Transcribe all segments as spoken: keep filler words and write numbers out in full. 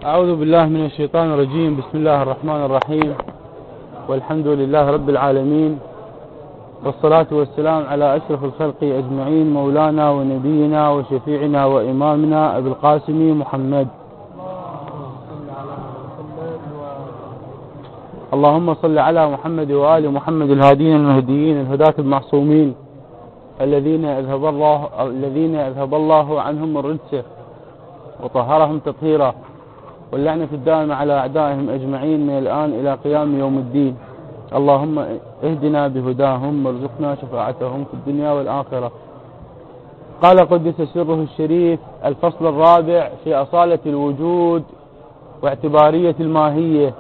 أعوذ بالله من الشيطان الرجيم. بسم الله الرحمن الرحيم، والحمد لله رب العالمين، والصلاة والسلام على أشرف الخلق أجمعين، مولانا ونبينا وشفيعنا وإمامنا أبي القاسم محمد. اللهم صل على محمد وآل محمد الهادين المهديين الهداة المعصومين الذين أذهب الله الذين أذهب الله عنهم الرجس وطهرهم تطهيرا، واللعنة الدائمة على أعدائهم أجمعين من الآن إلى قيام يوم الدين. اللهم اهدنا بهداهم وارزقنا شفاعتهم في الدنيا والآخرة. قال قدس سره الشريف: الفصل الرابع في أصالة الوجود واعتبارية الماهية.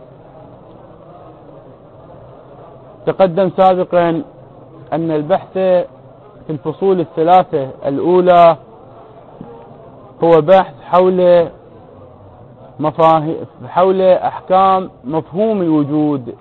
تقدم سابقا أن البحث في الفصول الثلاثة الأولى هو بحث حول مفاهيم حول أحكام مفهوم الوجود.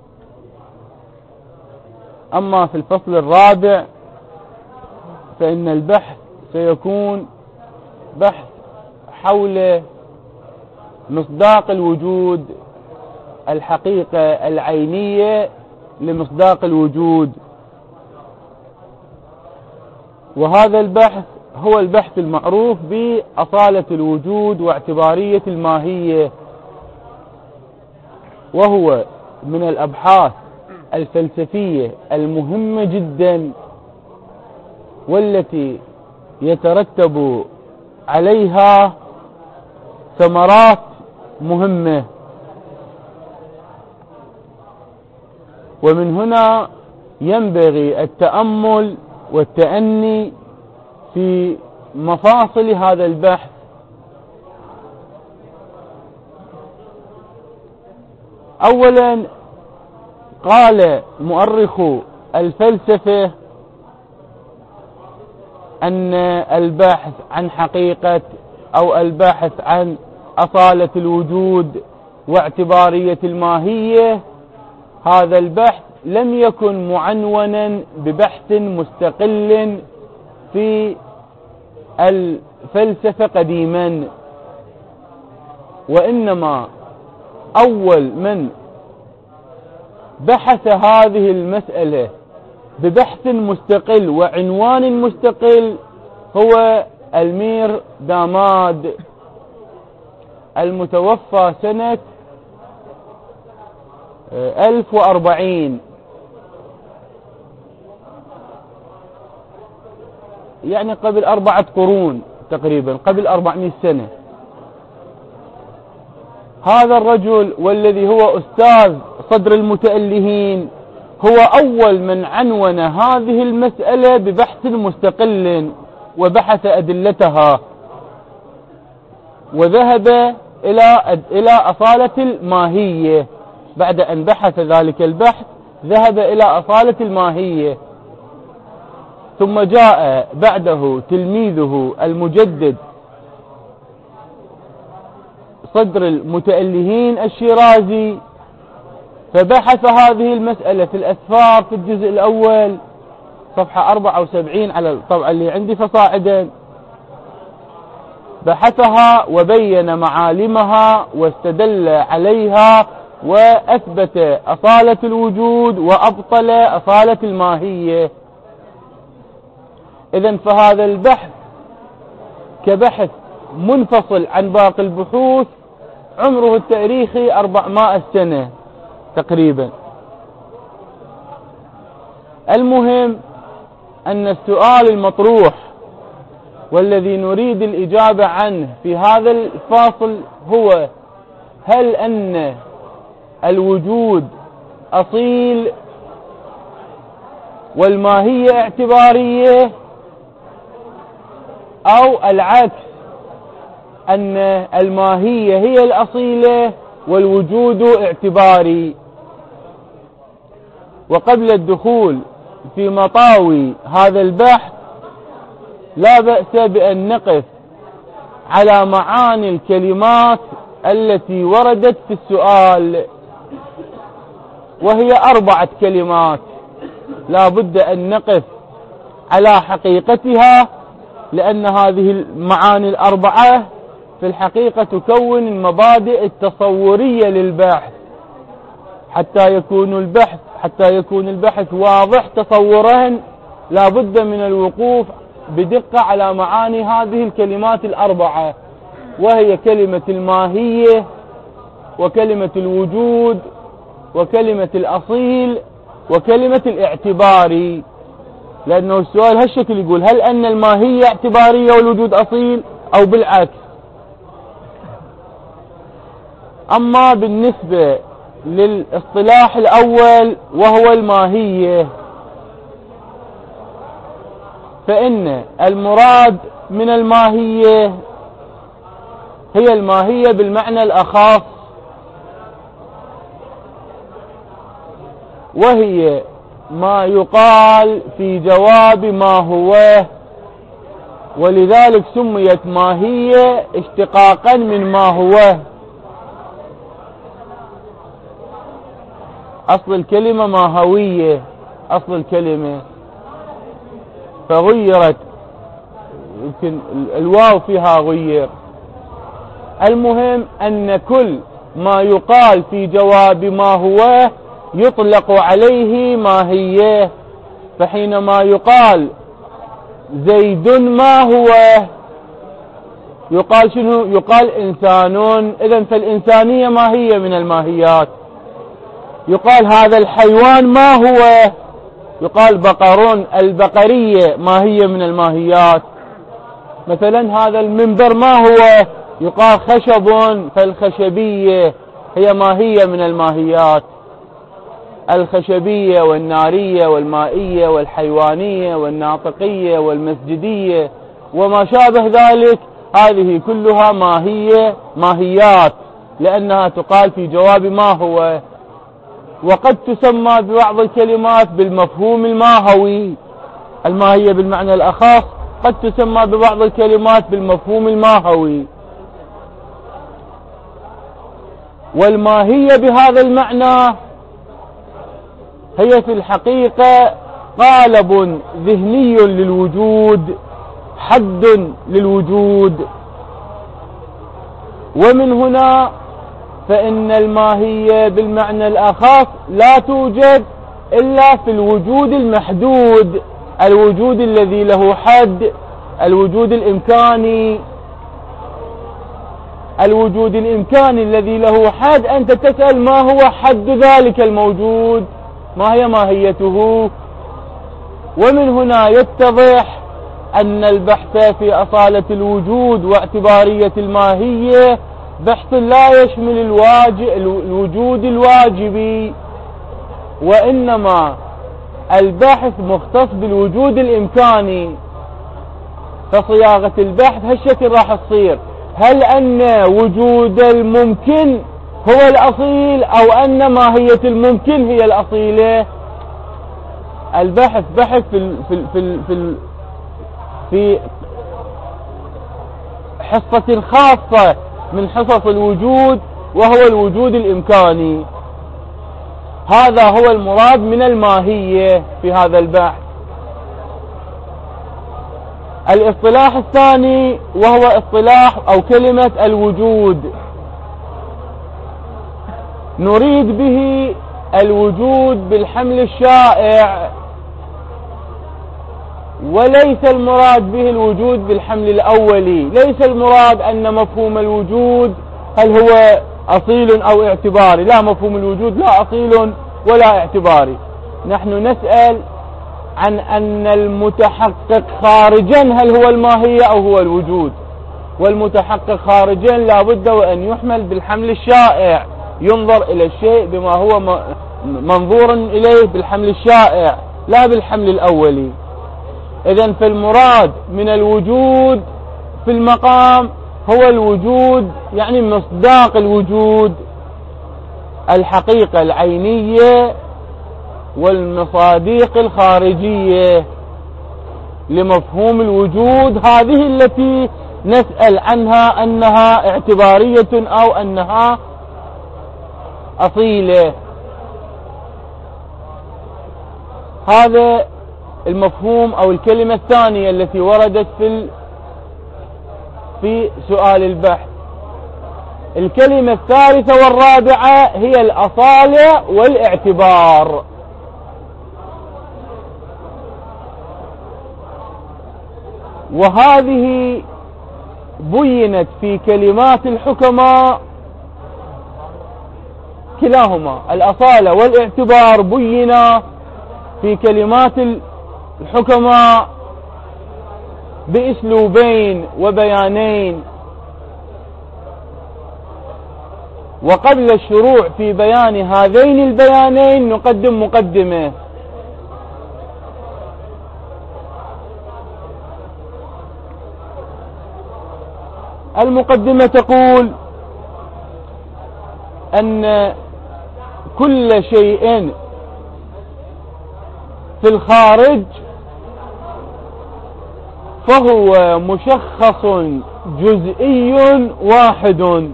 أما في الفصل الرابع فإن البحث سيكون بحث حول مصداق الوجود، الحقيقة العينية لمصداق الوجود. وهذا البحث هو البحث المعروف بأصالة الوجود واعتبارية الماهية، وهو من الأبحاث الفلسفية المهمة جدا، والتي يترتب عليها ثمرات مهمة. ومن هنا ينبغي التأمل والتأني في مفاصل هذا البحث. أولا، قال مؤرخ الفلسفة أن البحث عن حقيقة أو البحث عن أصالة الوجود واعتبارية الماهية، هذا البحث لم يكن معنونا ببحث مستقل في الفلسفة قديما، وإنما أول من بحث هذه المسألة ببحث مستقل وعنوان مستقل هو المير داماد، المتوفى سنة ألف وأربعين، يعني قبل أربعة قرون تقريبا، قبل أربعمائة سنة. هذا الرجل والذي هو أستاذ صدر المتألهين هو أول من عنون هذه المسألة ببحث مستقل وبحث أدلتها، وذهب إلى إلى أصالة الماهية. بعد أن بحث ذلك البحث ذهب إلى أصالة الماهية، ثم جاء بعده تلميذه المجدد صدر المتألهين الشيرازي، فبحث هذه المسألة في الأسفار في الجزء الأول صفحة أربعة وسبعين على الطبعة اللي عندي فصاعدا، بحثها وبين معالمها واستدل عليها وأثبت أصالة الوجود وأبطل أصالة الماهية. إذن فهذا البحث كبحث منفصل عن باقي البحوث عمره التاريخي أربعمائة سنة تقريبا. المهم أن السؤال المطروح والذي نريد الإجابة عنه في هذا الفاصل هو: هل أن الوجود أصيل والماهية اعتبارية، أو العكس، أن الماهية هي الأصيلة والوجود اعتباري؟ وقبل الدخول في مطاوي هذا البحث لا بأس بأن نقف على معاني الكلمات التي وردت في السؤال، وهي أربعة كلمات لا بد أن نقف على حقيقتها، لأن هذه المعاني الأربعة في الحقيقة تكون المبادئ التصورية للبحث، حتى يكون البحث حتى يكون البحث واضح تصورا لا بد من الوقوف بدقة على معاني هذه الكلمات الأربعة، وهي كلمة الماهية وكلمة الوجود وكلمة الأصيل وكلمة الاعتباري. لأنه السؤال هالشكل يقول: هل أن الماهية اعتبارية والوجود أصيل أو بالعكس؟ أما بالنسبة للاصطلاح الأول وهو الماهية، فإن المراد من الماهية هي الماهية بالمعنى الأخص، وهي ما يقال في جواب ما هو، ولذلك سميت ماهية اشتقاقا من ما هو. أصل الكلمة ماهوية، أصل الكلمة، فغيرت، يمكن الواو فيها غير. المهم أن كل ما يقال في جواب ما هو يطلق عليه ماهية. فحينما يقال زيد ما هو، يقال شنو؟ يقال إنسان. إذن فالإنسانية ماهية من الماهيات. يقال هذا الحيوان ما هو، يقال بقر، البقرية ماهية من الماهيات. مثلا هذا المنبر ما هو، يقال خشب، فالخشبية هي ماهية من الماهيات. الخشبية والنارية والمائية والحيوانية والناطقية والمسجدية وما شابه ذلك، هذه كلها ماهية ماهيات، لأنها تقال في جواب ما هو. وقد تسمى ببعض الكلمات بالمفهوم الماهوي، الماهية بالمعنى الأخص قد تسمى ببعض الكلمات بالمفهوم الماهوي. والماهية بهذا المعنى هي في الحقيقة قالب ذهني للوجود، حد للوجود. ومن هنا فإن الماهية بالمعنى الأخص لا توجد إلا في الوجود المحدود، الوجود الذي له حد، الوجود الإمكاني. الوجود الإمكاني الذي له حد، أنت تسأل ما هو حد ذلك الموجود، ما هي ماهيته. ومن هنا يتضح أن البحث في أصالة الوجود واعتبارية الماهية بحث لا يشمل الواجب الوجود الواجبي، وإنما البحث مختص بالوجود الإمكاني. فصياغة البحث هالشكل راح تصير: هل أن وجود الممكن هو الأصيل أو أن ماهية الممكن هي الأصيلة؟ البحث بحث في في في في, في حصة خاصة من حصص الوجود، وهو الوجود الإمكاني. هذا هو المراد من الماهية في هذا البحث. الاصطلاح الثاني وهو اصطلاح أو كلمة الوجود، نريد به الوجود بالحمل الشائع، وليس المراد به الوجود بالحمل الأولي. ليس المراد أن مفهوم الوجود هل هو أصيل أو اعتباري، لا، مفهوم الوجود لا أصيل ولا اعتباري. نحن نسأل عن أن المتحقق خارجا هل هو الماهية أو هو الوجود، والمتحقق خارجا لا بد وأن يحمل بالحمل الشائع، ينظر إلى الشيء بما هو منظور إليه بالحمل الشائع لا بالحمل الأولي. إذن فالمراد من الوجود في المقام هو الوجود، يعني مصداق الوجود، الحقيقة العينية والمصادق الخارجية لمفهوم الوجود، هذه التي نسأل عنها أنها اعتبارية أو أنها أصيلة. هذا المفهوم أو الكلمة الثانية التي وردت في في سؤال البحث. الكلمة الثالثة والرابعة هي الأصالة والاعتبار. وهذه بينت في كلمات الحكماء كلاهما، الأصالة والاعتبار بينا في كلمات الحكماء بأسلوبين وبيانين. وقبل الشروع في بيان هذين البيانين نقدم مقدمة. المقدمة تقول أن كل شيء في الخارج فهو مشخص جزئي واحد.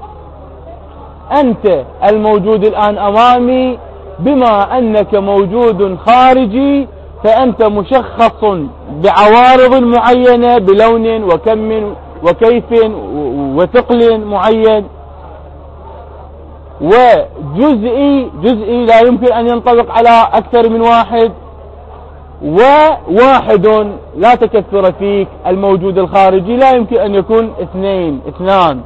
أنت الموجود الآن أمامي بما أنك موجود خارجي فأنت مشخص بعوارض معينة، بلون وكم وكيف وثقل معين، وجزئي جزئي لا يمكن أن ينطبق على أكثر من واحد، وواحد لا تكثر فيك. الموجود الخارجي لا يمكن أن يكون اثنين اثنان.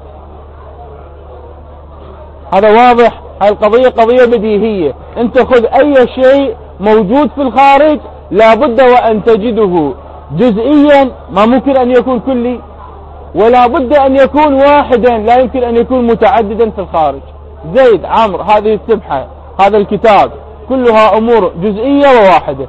هذا واضح. هذه القضية قضية بديهية. انت خذ اي شيء موجود في الخارج لا بد وان تجده جزئيا، ما ممكن ان يكون كلي، ولا بد ان يكون واحدا، لا يمكن ان يكون متعددا في الخارج. زيد، عمرو، هذه السبحة، هذا الكتاب، كلها امور جزئية وواحدة.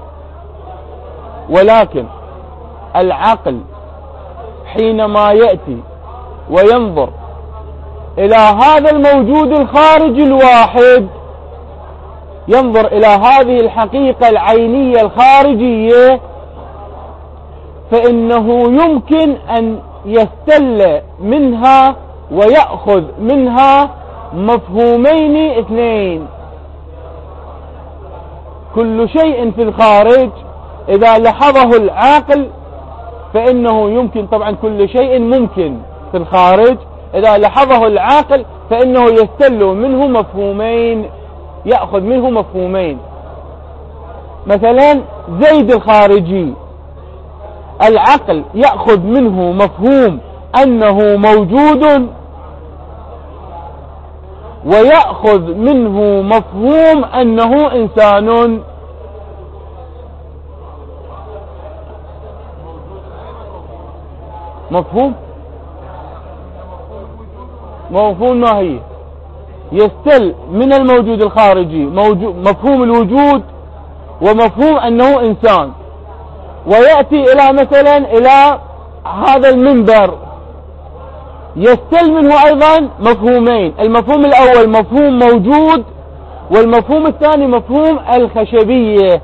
ولكن العقل حينما يأتي وينظر إلى هذا الموجود الخارجي الواحد، ينظر إلى هذه الحقيقة العينية الخارجية، فإنه يمكن أن يستل منها ويأخذ منها مفهومين اثنين. كل شيء في الخارج إذا لحظه العاقل فإنه يمكن، طبعا كل شيء ممكن في الخارج إذا لحظه العاقل فإنه يستل منه مفهومين، يأخذ منه مفهومين. مثلا زيد الخارجي، العقل يأخذ منه مفهوم أنه موجود، ويأخذ منه مفهوم أنه إنسان. مفهوم مفهوم ما هي يستل من الموجود الخارجي موجود مفهوم الوجود ومفهوم أنه إنسان، ويأتي إلى مثلا إلى هذا المنبر يستل منه أيضا مفهومين. المفهوم الأول مفهوم موجود، والمفهوم الثاني مفهوم الخشبية.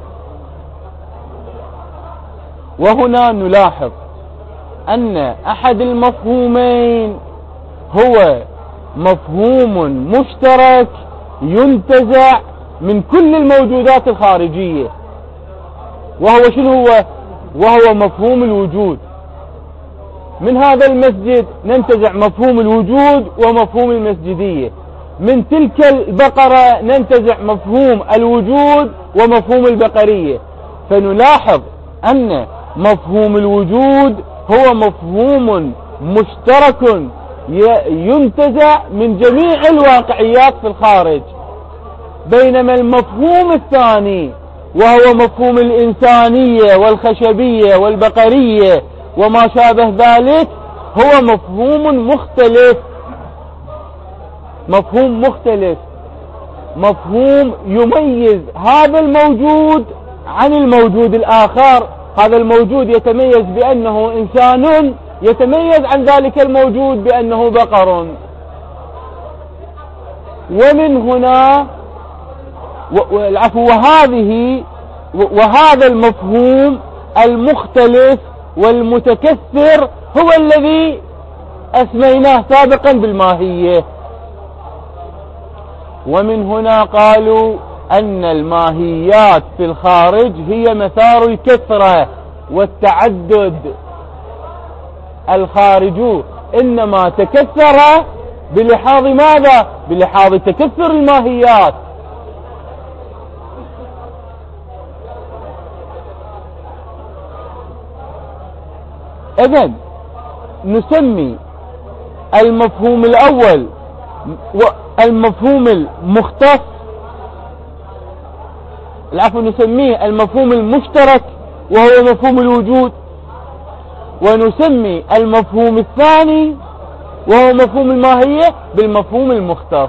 وهنا نلاحظ أن أحد المفهومين هو مفهوم مشترك ينتزع من كل الموجودات الخارجية، وهو شنو هو؟ وهو مفهوم الوجود. من هذا المسجد ننتزع مفهوم الوجود ومفهوم المسجدية، من تلك البقرة ننتزع مفهوم الوجود ومفهوم البقرية. فنلاحظ أن مفهوم الوجود هو مفهوم مشترك ينتزع من جميع الواقعيات في الخارج، بينما المفهوم الثاني وهو مفهوم الإنسانية والخشبية والبقرية وما شابه ذلك هو مفهوم مختلف. مفهوم مختلف مفهوم يميز هذا الموجود عن الموجود الآخر. هذا الموجود يتميز بأنه إنسان، يتميز عن ذلك الموجود بأنه بقر. ومن هنا والعفو وهذه وهذا المفهوم المختلف والمتكثر هو الذي أسميناه سابقا بالماهية. ومن هنا قالوا أن الماهيات في الخارج هي مثار الكثرة والتعدد. الخارج إنما تكثر بلحاظ ماذا؟ بلحاظ تكثر الماهيات. إذن نسمي المفهوم الأول والمفهوم المختص، العفو نسميه المفهوم المشترك وهو مفهوم الوجود، ونسمي المفهوم الثاني وهو مفهوم الماهية بالمفهوم المختص،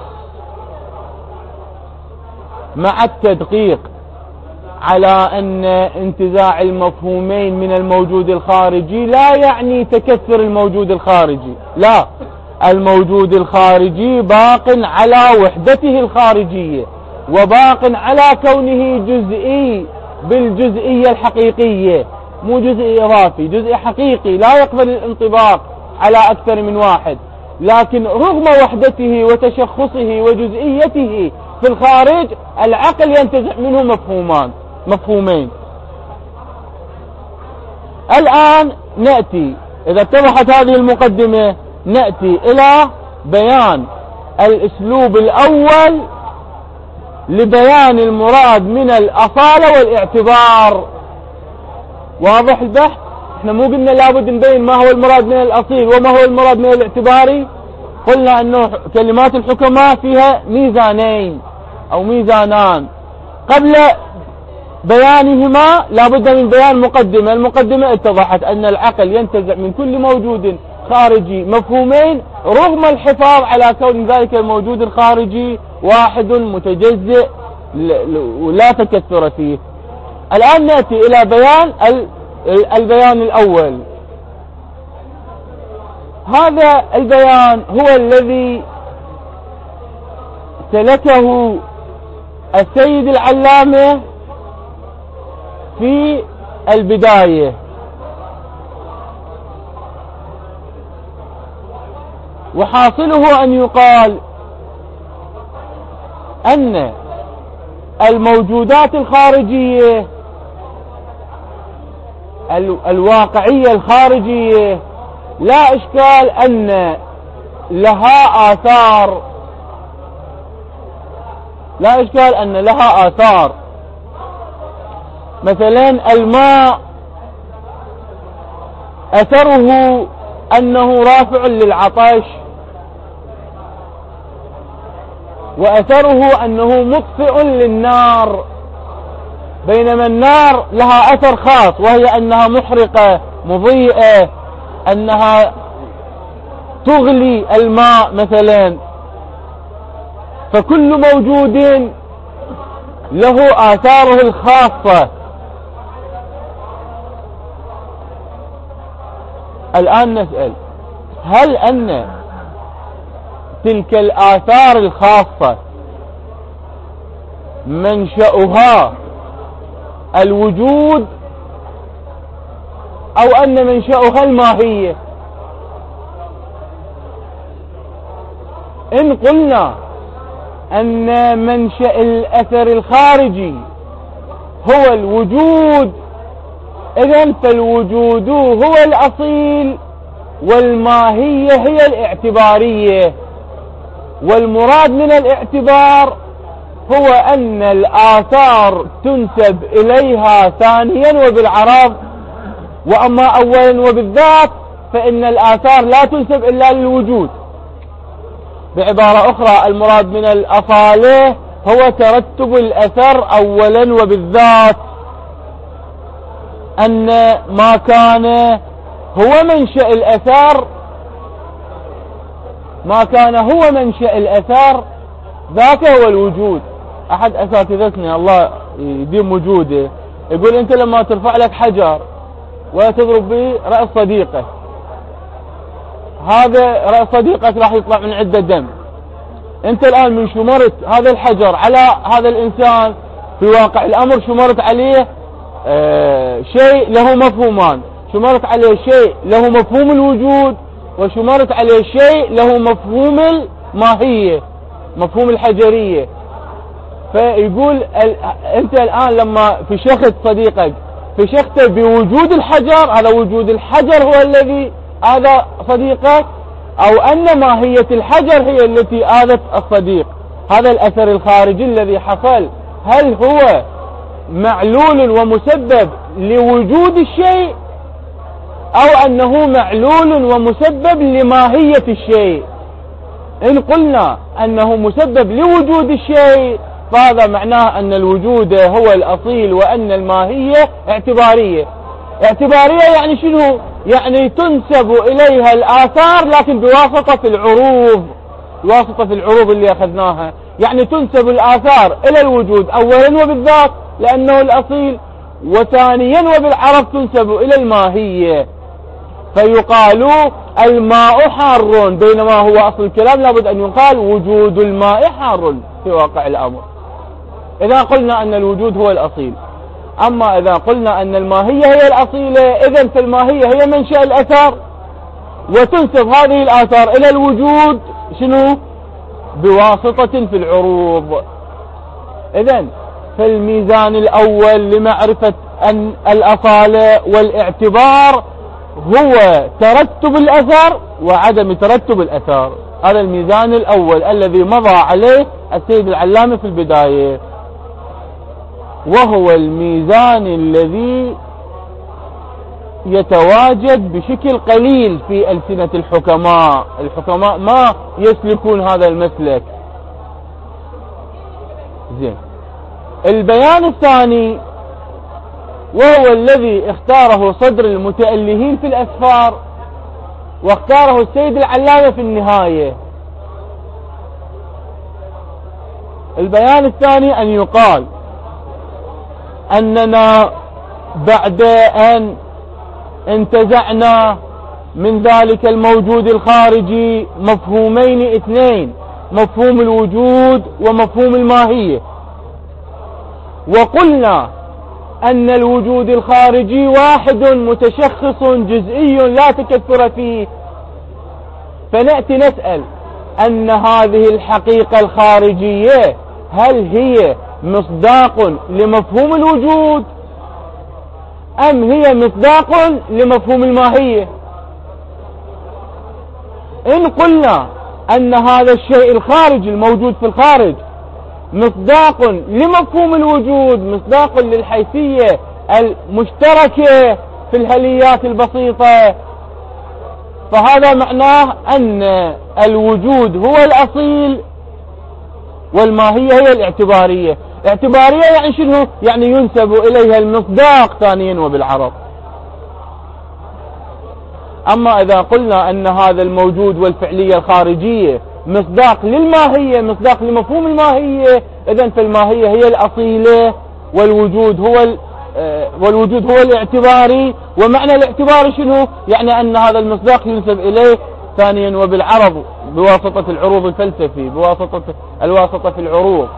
مع التدقيق على أن انتزاع المفهومين من الموجود الخارجي لا يعني تكثر الموجود الخارجي، لا، الموجود الخارجي باق على وحدته الخارجية وباق على كونه جزئي بالجزئية الحقيقية، مو جزئي إضافي، جزئي حقيقي لا يقبل الانطباق على أكثر من واحد، لكن رغم وحدته وتشخصه وجزئيته في الخارج العقل ينتزع منه مفهومان مفهومين. الآن نأتي إذا اتضحت هذه المقدمة نأتي إلى بيان الأسلوب الأول لبيان المراد من الأصالة والاعتبار. واضح البحث؟ احنا مو قلنا لابد نبين ما هو المراد من الأصيل وما هو المراد من الاعتباري؟ قلنا أنه كلمات الحكماء فيها ميزانين أو ميزانان، قبل بيانهما لابد من بيان مقدمة. المقدمة اتضحت أن العقل ينتزع من كل موجود خارجي مفهومين رغم الحفاظ على كون ذلك الموجود الخارجي واحد متجزئ ولا تكثر فيه. الآن نأتي إلى بيان البيان الأول. هذا البيان هو الذي سلكه السيد العلامة في البداية، وحاصله أن يقال أن الموجودات الخارجية الواقعية الخارجية لا إشكال أن لها آثار، لا إشكال أن لها آثار. مثلا الماء أثره أنه رافع للعطش، وأثره أنه مطفئ للنار، بينما النار لها أثر خاص وهي أنها محرقة مضيئة، أنها تغلي الماء مثلا. فكل موجود له آثاره الخاصة. الآن نسأل هل أن تلك الآثار الخاصة منشأها الوجود أو أن منشأها الماهية؟ إن قلنا أن منشأ الأثر الخارجي هو الوجود، إذن فالوجود هو الأصيل والماهية هي الاعتبارية. والمراد من الاعتبار هو أن الآثار تنسب إليها ثانيا وبالعرض، وأما أولا وبالذات فإن الآثار لا تنسب إلا للوجود. بعبارة أخرى المراد من الأصالة هو ترتب الأثر أولا وبالذات، أن ما كان هو منشأ الأثر ما كان هو منشأ الأثر ذاك هو الوجود. أحد أساتذتنا الله يديم وجوده يقول أنت لما ترفع لك حجر وتضرب به رأس صديقه، هذا رأس صديقك راح يطلع من عدة دم. أنت الآن من شمرت هذا الحجر على هذا الإنسان في واقع الأمر شمرت عليه آه شيء له مفهومان، شمرت عليه شيء له مفهوم الوجود، وشمرت عليه شيء له مفهوم الماهية مفهوم الحجرية. فيقول أنت الآن لما في شخص صديقك في شخصه بوجود الحجر، هذا وجود الحجر هو الذي هذا صديقك، أو أن ماهية الحجر هي التي آذت الصديق. هذا الأثر الخارجي الذي حصل هل هو معلول ومسبب لوجود الشيء أو أنه معلول ومسبب لماهية الشيء؟ إن قلنا أنه مسبب لوجود الشيء فهذا معناه أن الوجود هو الأصيل وأن الماهية اعتبارية. اعتبارية يعني شنو؟ يعني تنسب إليها الآثار لكن بواسطة العروض، بواسطة في العروض اللي أخذناها. يعني تنسب الآثار إلى الوجود أولا وبالذات لأنه الأصيل، وثانيا وبالعرض تنسب إلى الماهية. فيقال الماء حار، بينما هو أصل الكلام لابد أن يقال وجود الماء حار في واقع الأمر إذا قلنا أن الوجود هو الأصيل. أما إذا قلنا أن الماهية هي الأصيلة إذن فالماهية هي منشأ الأثر، وتنسب هذه الآثار إلى الوجود شنو؟ بواسطة في العروض. إذن فالميزان الأول لمعرفة أن الأصالة والاعتبار هو ترتب الأثر وعدم ترتب الأثر. هذا الميزان الأول الذي مضى عليه السيد العلامة في البداية، وهو الميزان الذي يتواجد بشكل قليل في ألسنة الحكماء. الحكماء ما يسلكون هذا المسلك. زين. البيان الثاني وهو الذي اختاره صدر المتألهين في الأسفار واختاره السيد العلامة في النهاية. البيان الثاني أن يقال أننا بعد أن انتزعنا من ذلك الموجود الخارجي مفهومين اثنين، مفهوم الوجود ومفهوم الماهية، وقلنا أن الوجود الخارجي واحد متشخص جزئي لا تكثر فيه، فنأتي نسأل أن هذه الحقيقة الخارجية هل هي مصداق لمفهوم الوجود أم هي مصداق لمفهوم الماهية؟ إن قلنا أن هذا الشيء الخارجي الموجود في الخارج مصداق لمفهوم الوجود، مصداق للحيثية المشتركة في الهليات البسيطة، فهذا معناه أن الوجود هو الأصيل والماهية هي الاعتبارية. اعتبارية يعني شنو؟ يعني ينسب إليها المصداق ثانيا وبالعرض. أما إذا قلنا أن هذا الموجود والفعلية الخارجية مصداق للماهية، مصداق لمفهوم الماهية، إذن فالماهية هي الأصيلة والوجود هو والوجود هو الاعتباري. ومعنى الاعتباري شنو؟ يعني أن هذا المصداق ينسب إليه ثانيا وبالعرض بواسطة العروض الفلسفي، بواسطة الواسطة في العروض.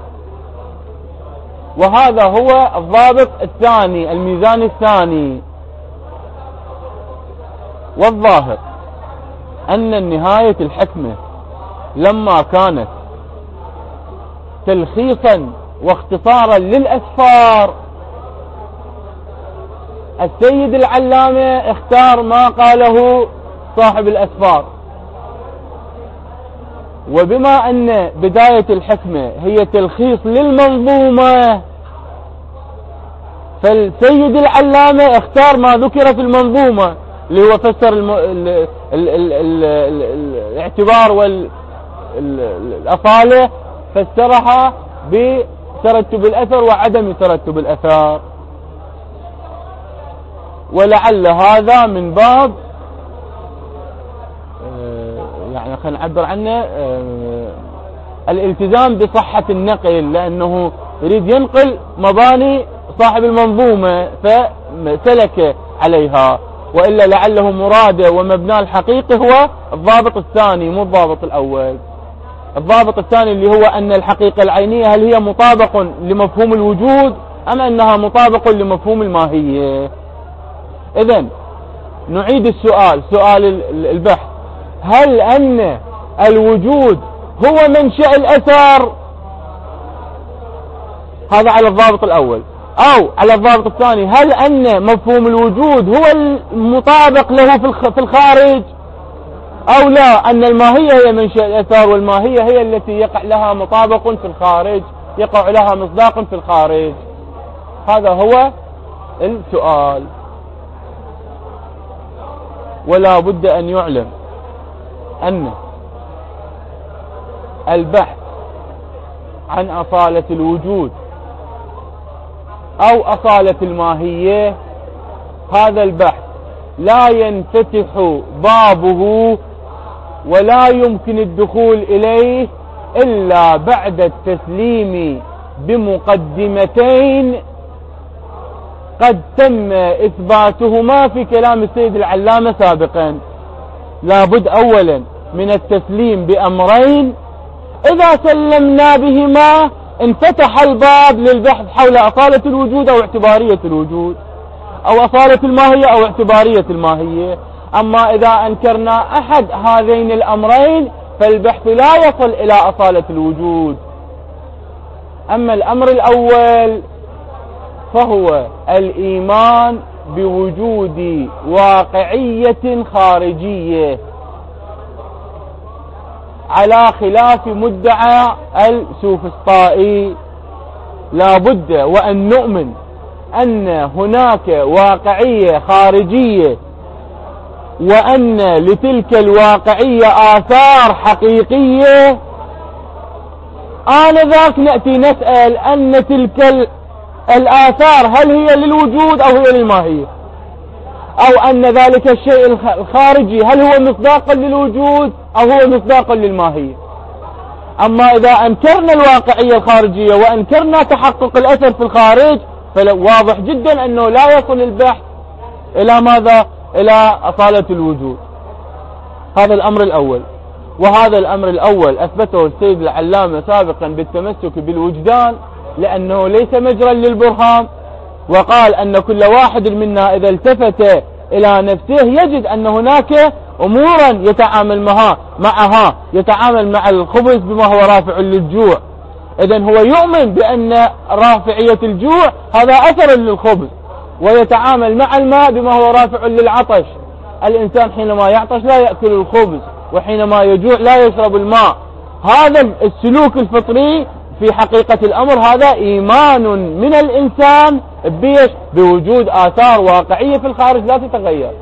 وهذا هو الضابط الثاني، الميزان الثاني. والظاهر أن نهاية الحكمة لما كانت تلخيصا واختصارا للأسفار، السيد العلامة اختار ما قاله صاحب الأسفار. وبما أن بداية الحكمة هي تلخيص للمنظومة، فالسيد العلامة اختار ما ذكر في المنظومة اللي هو فسر الم... ال... ال... ال... ال... ال... الاعتبار والأصالة، فسرها بترتب الأثر وعدم ترتب الأثر. ولعل هذا من باب يعني خلينا نعبر عنه الالتزام بصحة النقل، لأنه يريد ينقل مباني صاحب المنظومة فسلك عليها، وإلا لعله مراده ومبناه الحقيقي هو الضابط الثاني مو الضابط الأول. الضابط الثاني اللي هو أن الحقيقة العينية هل هي مطابق لمفهوم الوجود أم أنها مطابق لمفهوم الماهية. إذن نعيد السؤال، سؤال البحث: هل أن الوجود هو منشأ الأثر؟ هذا على الضابط الأول. أو على الضابط الثاني: هل أن مفهوم الوجود هو المطابق له في الخارج؟ أو لا، أن الماهية هي منشأ الأثر، والماهية هي التي يقع لها مطابق في الخارج، يقع لها مصداق في الخارج. هذا هو السؤال. ولا بد أن يعلم أن البحث عن أصالة الوجود أو أصالة الماهية، هذا البحث لا ينفتح بابه ولا يمكن الدخول إليه إلا بعد التسليم بمقدمتين قد تم إثباتهما في كلام السيد العلامة سابقا. لابد أولا من التسليم بأمرين، إذا سلمنا بهما انفتح الباب للبحث حول أصالة الوجود أو اعتبارية الوجود، أو أصالة الماهية أو اعتبارية الماهية. أما إذا أنكرنا أحد هذين الأمرين فالبحث لا يصل إلى أصالة الوجود. أما الأمر الأول فهو الإيمان بوجود واقعية خارجية على خلاف مدعى السوفسطائي. لا بد وأن نؤمن أن هناك واقعية خارجية، وأن لتلك الواقعية آثار حقيقية. آنذاك نأتي نسأل أن تلك الآثار هل هي للوجود أو هي للماهية، أو أن ذلك الشيء الخارجي هل هو مصداقا للوجود أو هو مصداقا للماهية. أما إذا أنكرنا الواقعية الخارجية وأنكرنا تحقق الأثر في الخارج فواضح جدا أنه لا يصل البحث إلى ماذا؟ إلى أصالة الوجود. هذا الأمر الأول. وهذا الأمر الأول أثبته السيد العلامة سابقا بالتمسك بالوجدان، لأنه ليس مجرى للبرهان، وقال أن كل واحد منا إذا التفت إلى نفسه يجد أن هناك أمورا يتعامل معها معها يتعامل مع الخبز بما هو رافع للجوع. إذن هو يؤمن بأن رافعية الجوع هذا أثر للخبز، ويتعامل مع الماء بما هو رافع للعطش. الإنسان حينما يعطش لا يأكل الخبز، وحينما يجوع لا يشرب الماء. هذا السلوك الفطري في حقيقة الأمر هذا إيمان من الإنسان بيش بوجود آثار واقعية في الخارج لا تتغير.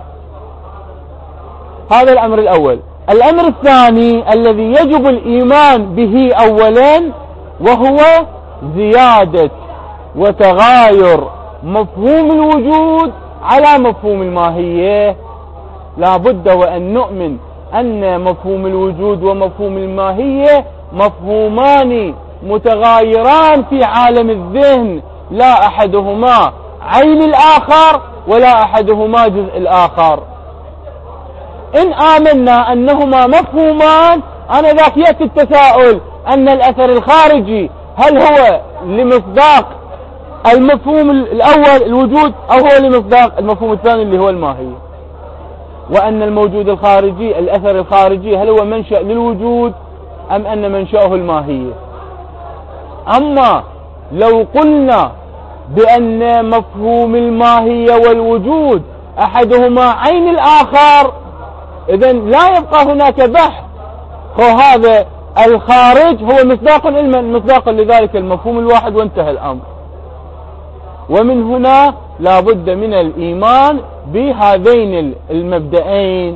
هذا الأمر الأول. الأمر الثاني الذي يجب الإيمان به أولا وهو زيادة وتغاير مفهوم الوجود على مفهوم الماهية. لا بد وأن نؤمن أن مفهوم الوجود ومفهوم الماهية مفهومان متغايران في عالم الذهن، لا أحدهما عين الآخر ولا أحدهما جزء الآخر. إن آمنا أنهما مفهومان أنا ذاك يأتي التساؤل أن الأثر الخارجي هل هو لمصداق المفهوم الأول الوجود أو هو لمصداق المفهوم الثاني اللي هو الماهية، وأن الموجود الخارجي الأثر الخارجي هل هو منشأ للوجود أم أن منشأه الماهية. أما لو قلنا بأن مفهوم الماهية والوجود أحدهما عين الآخر إذن لا يبقى هناك بحث، وهذا الخارج هو مصداق مصداقا لذلك المفهوم الواحد وانتهى الأمر. ومن هنا لا بد من الإيمان بهذين المبدئين.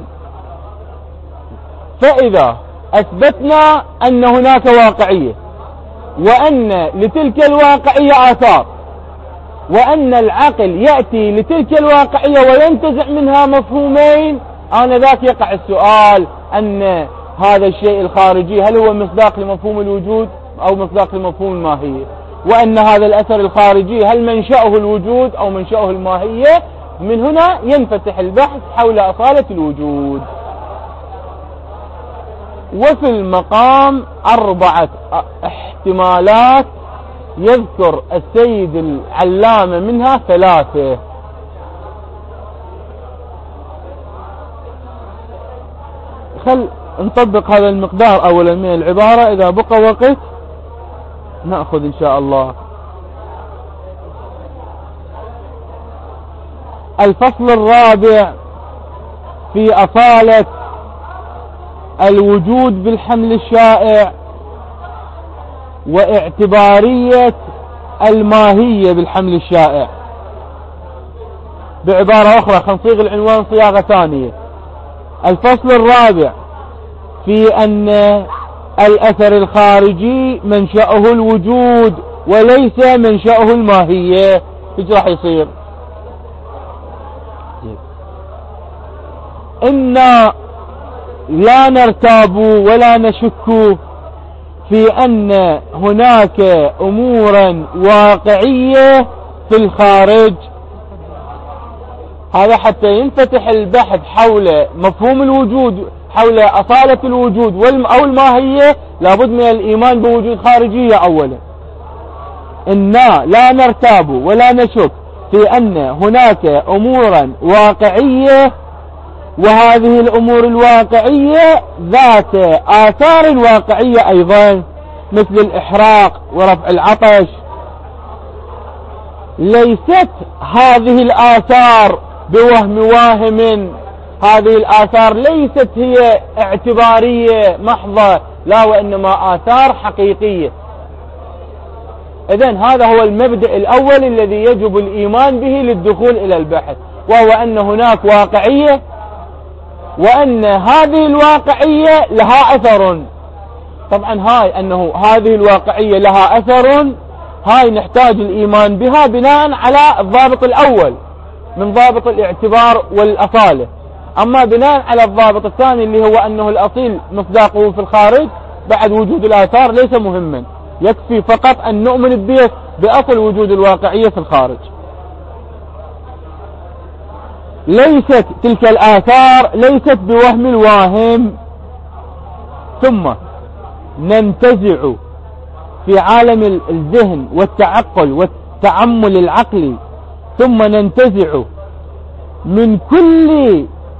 فإذا أثبتنا أن هناك واقعية وأن لتلك الواقعية آثار، وأن العقل يأتي لتلك الواقعية وينتزع منها مفهومين، آنذاك يقع السؤال أن هذا الشيء الخارجي هل هو مصداق لمفهوم الوجود أو مصداق لمفهوم الماهية، وأن هذا الأثر الخارجي هل منشأه الوجود أو منشأه الماهية. من هنا ينفتح البحث حول أصالة الوجود. وفي المقام أربعة احتمالات يذكر السيد العلامة منها ثلاثة. خل نطبق هذا المقدار أولا من العبارة، إذا بقى وقت نأخذ إن شاء الله. الفصل الرابع في أصالة الوجود بالحمل الشائع واعتبارية الماهية بالحمل الشائع. بعبارة أخرى خلينا نصيغ العنوان صياغة ثانية. الفصل الرابع في أن الأثر الخارجي منشأه الوجود وليس منشأه الماهية. ايش راح يصير؟ إنا لا نرتاب ولا نشك في أن هناك أمورا واقعية في الخارج. هذا حتى ينفتح البحث حول مفهوم الوجود، حول أصالة الوجود أو الماهية، لابد من الإيمان بوجود خارجية أولا. إنا لا نرتاب ولا نشك في أن هناك أمورا واقعية، وهذه الأمور الواقعية ذات آثار واقعية أيضا، مثل الإحراق ورفع العطش. ليست هذه الآثار بوهم واهم، هذه الآثار ليست هي اعتبارية محضة، لا، وإنما آثار حقيقية. إذن هذا هو المبدأ الأول الذي يجب الإيمان به للدخول إلى البحث، وهو أن هناك واقعية، وأن هذه الواقعية لها أثر. طبعا هاي أنه هذه الواقعية لها أثر، هاي نحتاج الإيمان بها بناء على الضابط الأول من ضابط الاعتبار والأصالة. أما بناء على الضابط الثاني اللي هو أنه الأصيل مصداقه في الخارج بعد وجود الآثار ليس مهما، يكفي فقط أن نؤمن به بأصل وجود الواقعية في الخارج. ليست تلك الآثار ليست بوهم الواهم. ثم ننتزع في عالم الذهن والتعقل والتعمل العقلي، ثم ننتزع من كل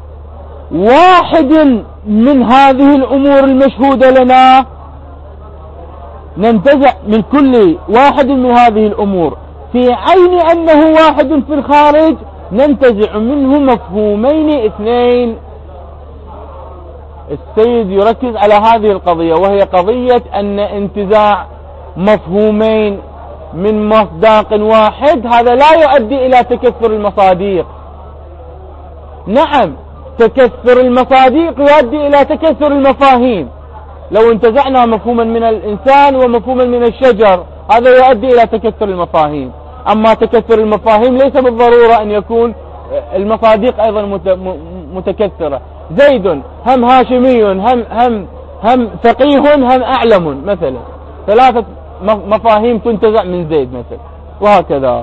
واحد من هذه الأمور المشهودة لنا، ننتزع من كل واحد من هذه الأمور في عين أنه واحد في الخارج، ننتزع منه مفهومين اثنين. السيد يركز على هذه القضية، وهي قضية أن انتزاع مفهومين من مصداق واحد هذا لا يؤدي إلى تكثر المصادق. نعم، تكثر المصادق يؤدي إلى تكثر المفاهيم. لو انتزعنا مفهوما من الإنسان ومفهوما من الشجر هذا يؤدي إلى تكثر المفاهيم. أما تكثر المفاهيم ليس بالضرورة أن يكون المصادق أيضا متكثرة. زيد هم هاشمي هم هم هم فقيه هم أعلم مثلا، ثلاثة مفاهيم تنتزع من زيد مثلا، وهكذا.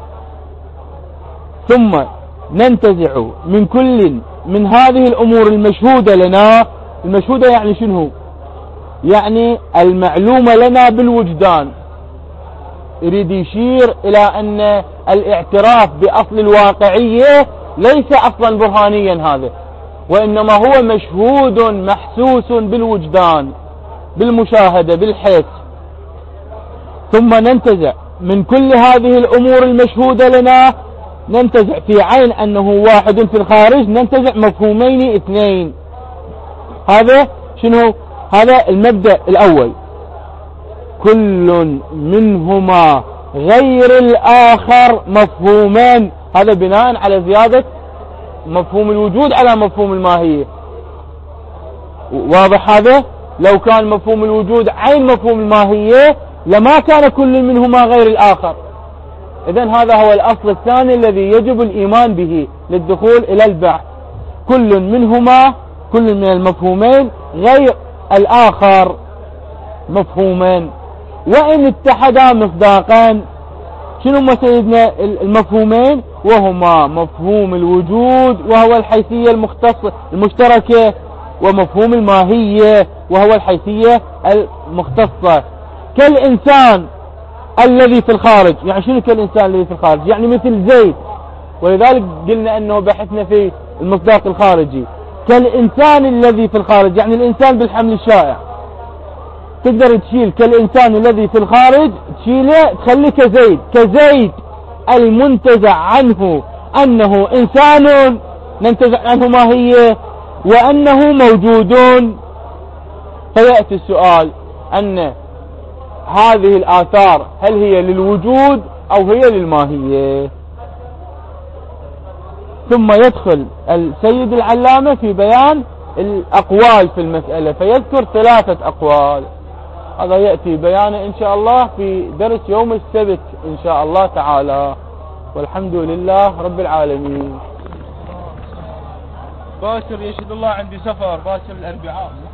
ثم ننتزع من كل من هذه الأمور المشهودة لنا. المشهودة يعني شنو؟ يعني المعلومة لنا بالوجدان. يريد يشير إلى أن الاعتراف بأصل الواقعية ليس أصلا برهانيا هذا، وإنما هو مشهود محسوس بالوجدان، بالمشاهدة، بالحس. ثم ننتزع من كل هذه الأمور المشهودة لنا، ننتزع في عين أنه واحد في الخارج، ننتزع مفهومين اثنين. هذا شنو؟ هذا المبدأ الأول. كل منهما غير الآخر مفهومان. هذا بناء على زيادة مفهوم الوجود على مفهوم الماهية. واضح هذا؟ لو كان مفهوم الوجود عين مفهوم الماهية لما كان كل منهما غير الآخر. إذن هذا هو الأصل الثاني الذي يجب الإيمان به للدخول إلى البحث. كل منهما، كل من المفهومين غير الآخر مفهومان، وإن اتحدا مصداقان. شنو ما سيدنا المفهومين؟ وهما مفهوم الوجود وهو الحيثية المختصة المشتركة، ومفهوم الماهية وهو الحيثية المختصة. كالإنسان الذي في الخارج. يعني شنو كالإنسان الذي في الخارج؟ يعني مثل زيد، ولذلك قلنا أنه بحثنا في المصداق الخارجي. كالإنسان الذي في الخارج يعني الإنسان بالحمل الشائع. تقدر تشيل كالإنسان الذي في الخارج، تشيله تخليه كزيد. كزيد المنتزع عنه أنه إنسان، ننتزع عنه ماهية، وأنه موجود. فيأتي السؤال أن هذه الآثار هل هي للوجود أو هي للماهية. ثم يدخل السيد العلامة في بيان الأقوال في المسألة، فيذكر ثلاثة أقوال. هذا يأتي بيانه إن شاء الله في درس يوم السبت إن شاء الله تعالى، والحمد لله رب العالمين. باكر يشهد الله عندي سفر باكر الأربعاء.